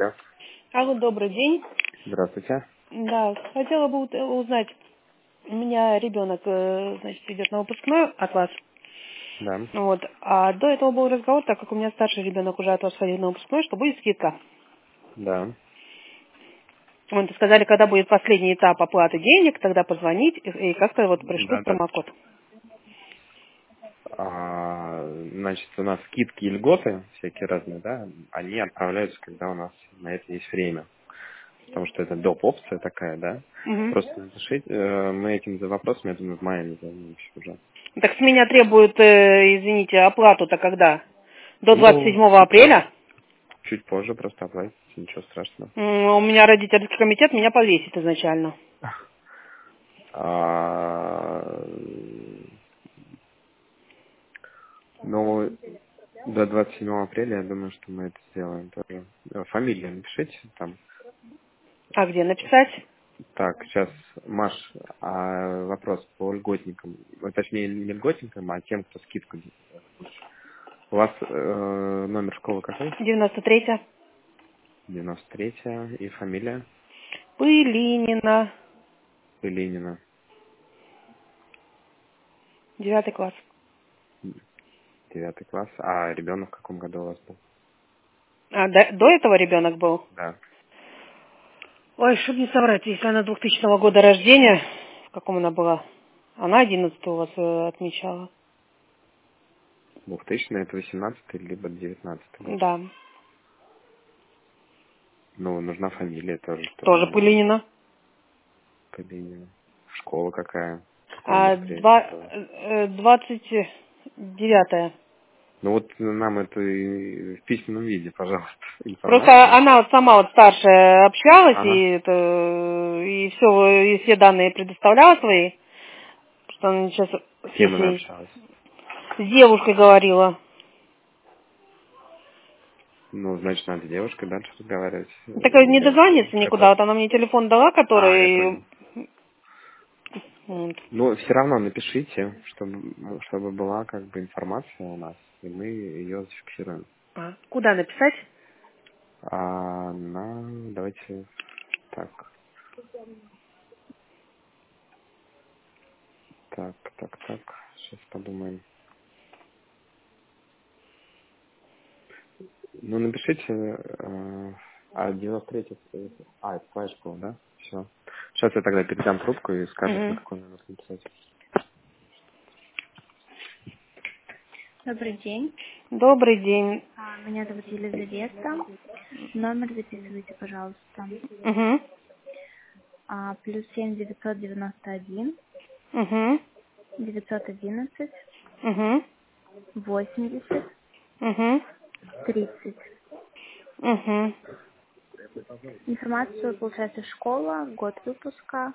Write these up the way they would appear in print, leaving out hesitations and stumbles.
Алло. Алло, добрый день. Здравствуйте. Да, хотела бы узнать, у меня ребенок, значит, идет на выпускной от вас. Да. Вот. А до этого был разговор, так как у меня старший ребенок уже от вас ходил на выпускной, что будет скидка. Да. Вот, сказали, когда будет последний этап оплаты денег, тогда позвонить, и как-то вот пришлют Да. промокод. Значит, у нас скидки и льготы всякие разные, да, они отправляются, когда у нас на это есть время. Потому что это доп. Опция такая, да. Угу. Просто напишите, мы этим за вопросом, я думаю, в мае не займемся уже. Так с меня требуют, извините, оплату-то когда? До Ну, 27 чуть позже. апреля? Чуть позже просто оплатите, ничего страшного. У меня родительский комитет меня повесит изначально. А, Ну, до 27 апреля, я думаю, что мы это сделаем тоже. Фамилию напишите там. А где написать? Так, сейчас, Маш, вопрос по льготникам. Точнее, не льготникам, а тем, кто скидку делает. У вас номер школы какой? 93-я. 93-я. И фамилия? Пылинина. Ленина. 9 класс. 9 класс. А ребенок в каком году у вас был? А до этого ребенок был? Да. Ой, чтобы не соврать, если она 2000 года рождения, в каком она была? Она 11 у вас отмечала. 2000 это 18 либо 19 год. Да. Ну, нужна фамилия тоже, чтобы Тоже мы... Пылинина. Ленина. Школа какая? Какое А мероприятие было? 29-я. Ну вот нам это и в письменном виде, пожалуйста, Просто информацию. она вот сама вот старшая общалась, Ага. и все, и все данные предоставляла свои, что она сейчас С кем она с общалась? девушкой говорила. Ну, значит, надо с девушкой дальше разговаривать. Так не дозвонится никуда. Который... Вот она мне телефон дала, Я который... понял. Вот. Но все равно напишите, чтобы была как бы информация у нас, и мы ее зафиксируем. Куда написать? Давайте так, сейчас подумаем. Ну, напишите, 93 это твоя школа, да? Все. Сейчас я тогда передам трубку и скажут, на Мгм. какой номер написать. Добрый день. Добрый день. Меня зовут Елизавета. Номер записывайте, пожалуйста. Угу. +7 991 Угу. 911 Угу. 80 Угу. 30. Угу. Информацию получается школа, год выпуска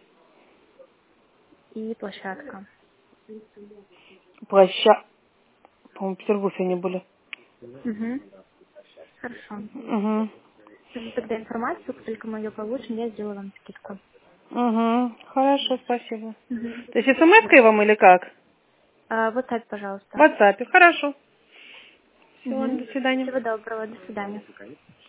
и площадка. По-моему, в Петергофе они были. Угу. Хорошо. Угу. Тогда информацию, как только мы ее получим, я сделаю вам скидку. Угу. Хорошо, спасибо. Угу. То есть смс-кой вам или как? Вот так, В пожалуйста. WhatsApp. Хорошо. Все, Угу. до свидания. Всего доброго. До свидания.